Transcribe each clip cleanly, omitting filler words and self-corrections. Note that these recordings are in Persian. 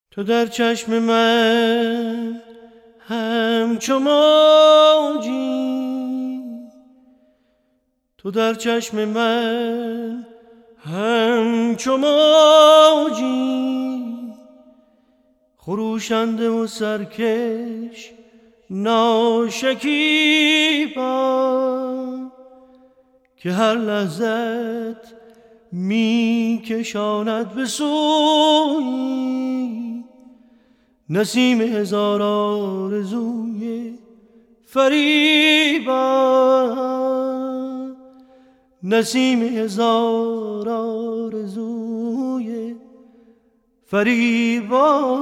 تو در چشم من همچو موجی، تو در چشم من همچو موجی، خروشنده و سرکش ناشکیبا، که هر لحظت می کشاند به سوی نسیم هزار آرزوی فریبا، نسیم هزار آرزوی فریبا.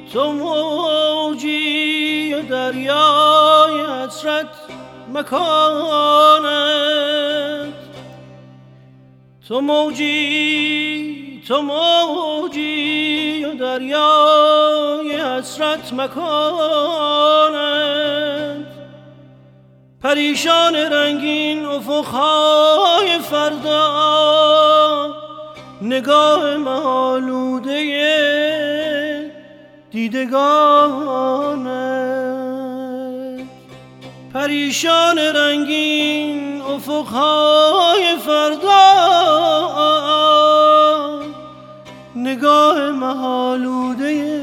تو موجی و دریای حسرت مکانت، تو موجی و دریای حسرت مکانت، پریشان رنگین افقهای فردا، نگاه آلوده دیدگانت، پریشان رنگین افقهای فردا، نگاه آلوده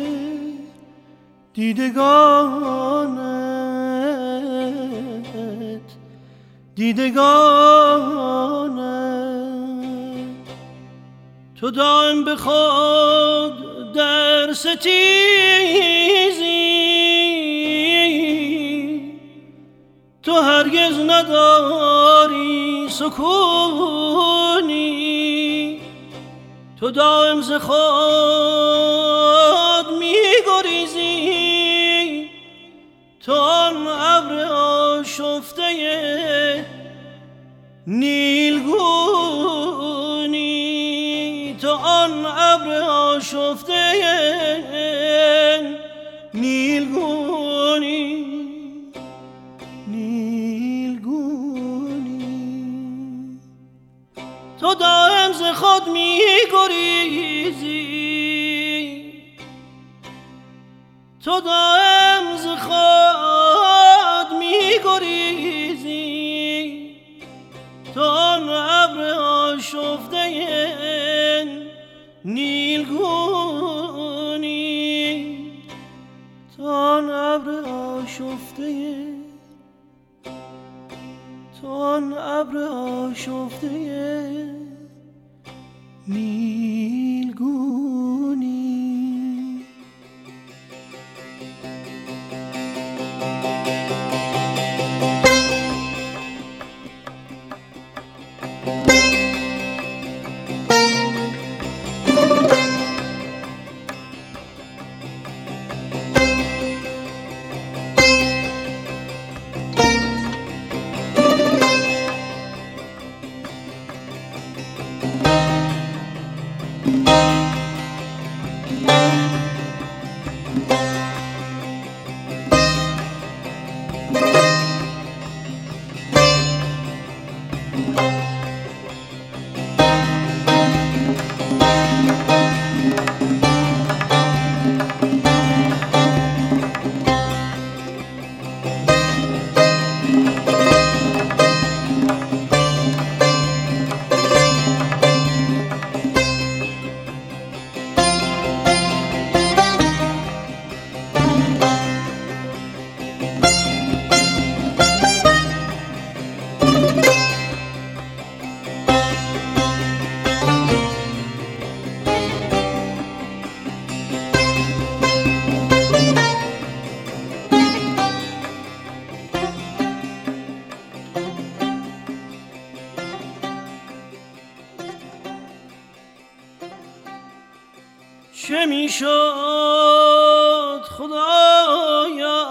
دیدگانت، تو دائم به خود در ستیزی، تو هرگز نداری سکونی، تو دائم ز خود می گریزی، تو آن ابر آشفته نیلگونی، تو آن ابر آشفته نیلگونی، تو دائم ز خود می گریزی، تو دائم ز خود می گریزی، تو آن ابر آشفته نیلگونی، تو آن ابر آشفته، تو آن ابر آشفته نیلگونی. چه میشد خدایا،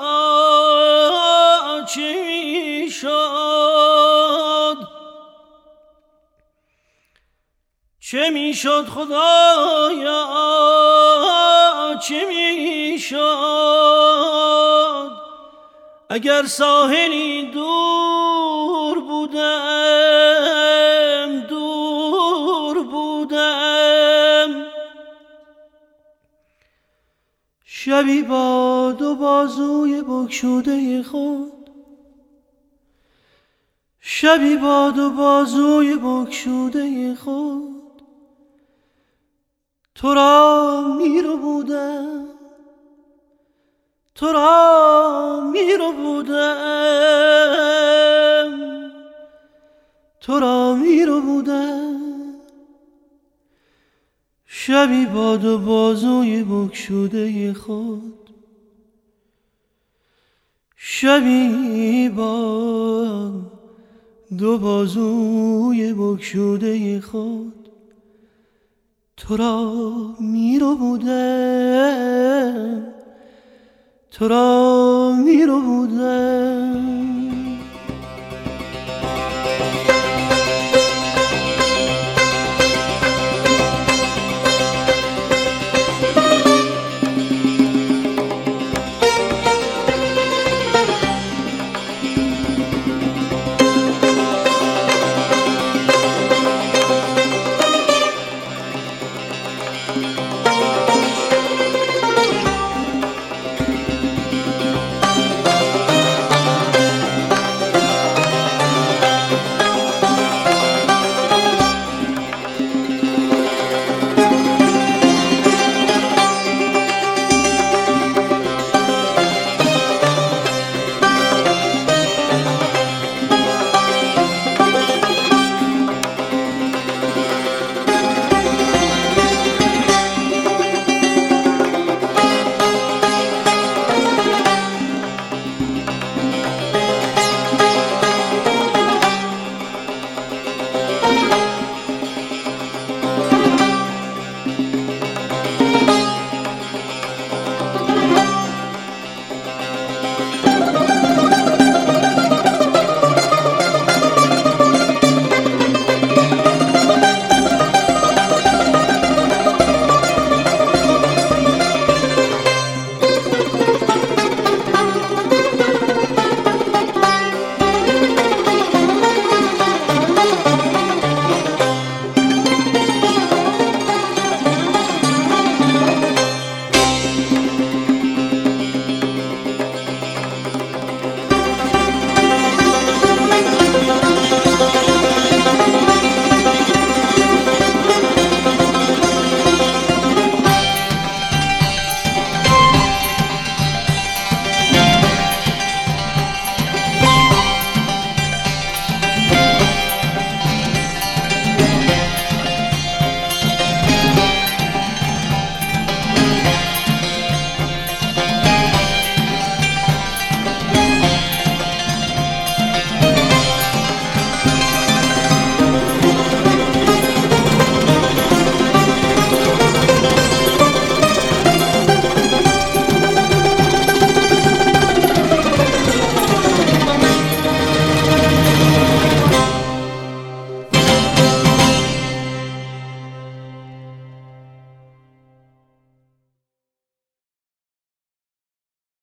چه میشد، چه میشد خدایا، چه میشد، اگر ساحلی دور بودم، دور بودم، شبی با دو بازوی بگشوده خود، شبی با دو بازوی بگشوده خود، تو را میرو بودم، تو را میرو بودم، تو را میرو بودم، شبی با دو بازوی بگشوده خود، شبی با دو بازوی بگشوده خود، تو را میرو بودم، تو را می رو بودم